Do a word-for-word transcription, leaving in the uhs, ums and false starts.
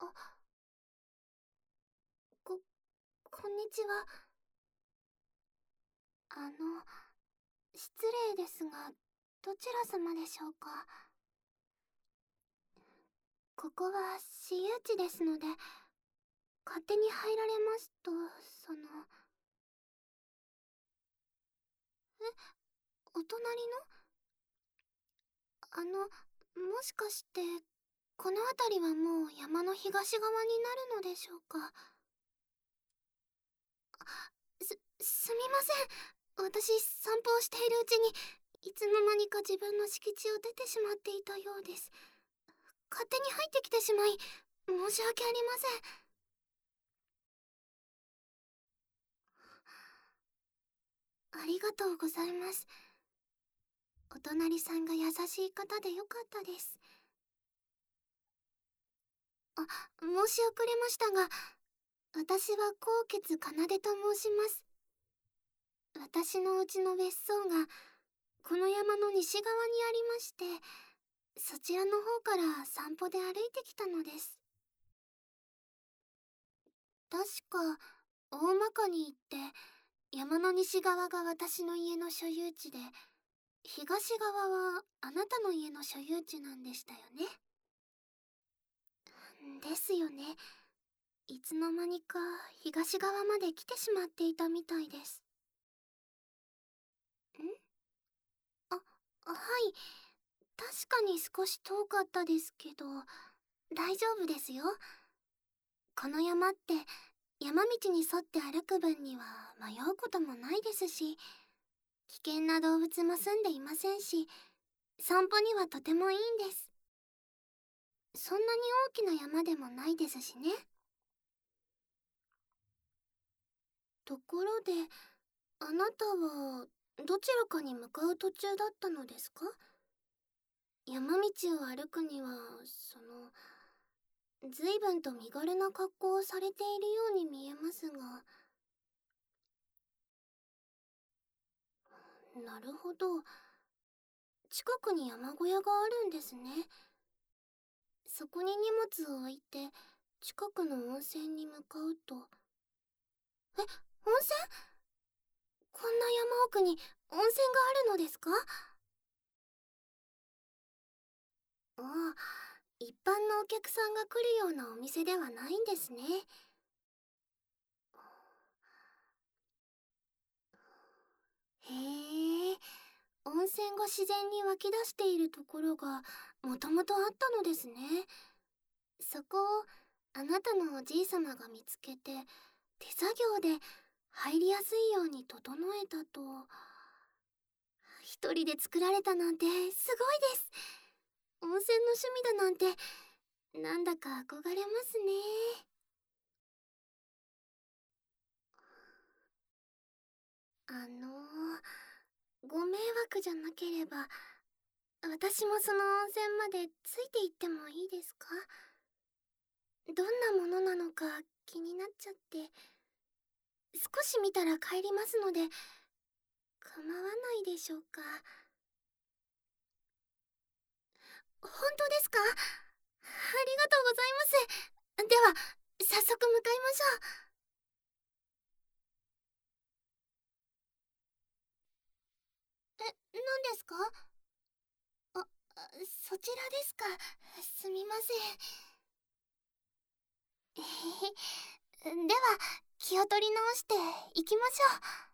あ、こ、こんにちは。あの、失礼ですが、どちら様でしょうか？ここは私有地ですので、勝手に入られますと、その、え、お隣の？あの、もしかして、この辺りはもう山の東側になるのでしょうか？す、すみません。私、散歩をしているうちに、いつの間にか自分の敷地を出てしまっていたようです。勝手に入ってきてしまい、申し訳ありません。ありがとうございます。お隣さんが優しい方でよかったです。あ、申し遅れましたが、私は高潔奏と申します。私のうちの別荘が、この山の西側にありまして、そちらの方から散歩で歩いてきたのです。確か、大まかに言って、山の西側が私の家の所有地で、東側はあなたの家の所有地なんでしたよね。ですよね。いつの間にか東側まで来てしまっていたみたいです。んあ、はい。確かに少し遠かったですけど、大丈夫ですよ。この山って山道に沿って歩く分には迷うこともないですし、危険な動物も住んでいませんし、散歩にはとてもいいんです。そんなに大きな山でもないですしね。ところで、あなたはどちらかに向かう途中だったのですか？山道を歩くには、その、随分と身軽な格好をされているように見えますが。なるほど。近くに山小屋があるんですね。そこに荷物を置いて、近くの温泉に向かうと。え、温泉？こんな山奥に温泉があるのですか？ああ、一般のお客さんが来るようなお店ではないんですね。へえ、温泉が自然に湧き出しているところがもともとあったのですね。そこをあなたのおじいさまが見つけて手作業で入りやすいように整えたと。一人で作られたなんてすごいです。温泉の趣味だなんてなんだか憧れますね。あのー、ご迷惑じゃなければ私もその温泉までついて行ってもいいですか？どんなものなのか気になっちゃって。少し見たら帰りますので構わないでしょうか？本当ですか？ありがとうございます。では早速向かいましょう。え、何ですか？あ、そちらですか。すみません。では気を取り直して行きましょう。